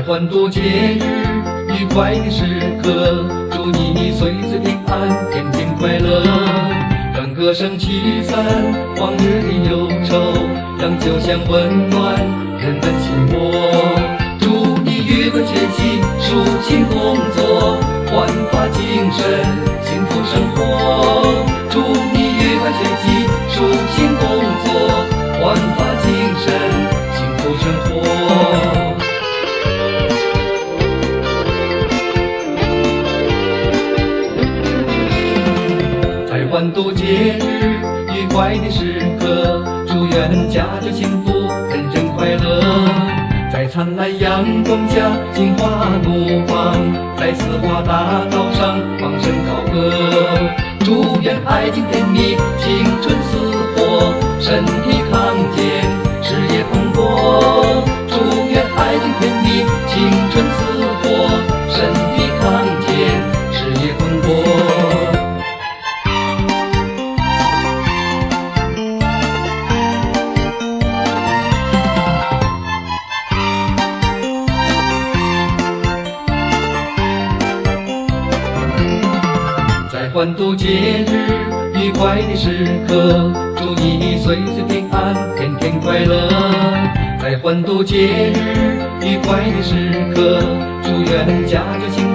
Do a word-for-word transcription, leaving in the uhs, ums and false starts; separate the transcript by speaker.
Speaker 1: 欢度节日愉快的时刻，祝你岁岁平安，天天快乐。让歌声驱散往日的忧愁，让酒香温暖人们心窝。祝你愉快学习，舒心工作，焕发精神，幸福生活。祝你愉快学习，舒心工作，焕发精神，幸福生活。在欢度节日愉快的时刻，祝愿家家幸福，人人快乐。在灿烂阳光下，心花怒放，在四花大道上放声高歌。祝愿爱情甜蜜，青春似火，身体康健，事业蓬勃。祝愿爱情甜蜜，青春似火，身体康健，事业蓬勃。在欢度节日愉快的时刻，祝你岁岁平安，天天快乐。在欢度节日愉快的时刻，祝愿家家幸福。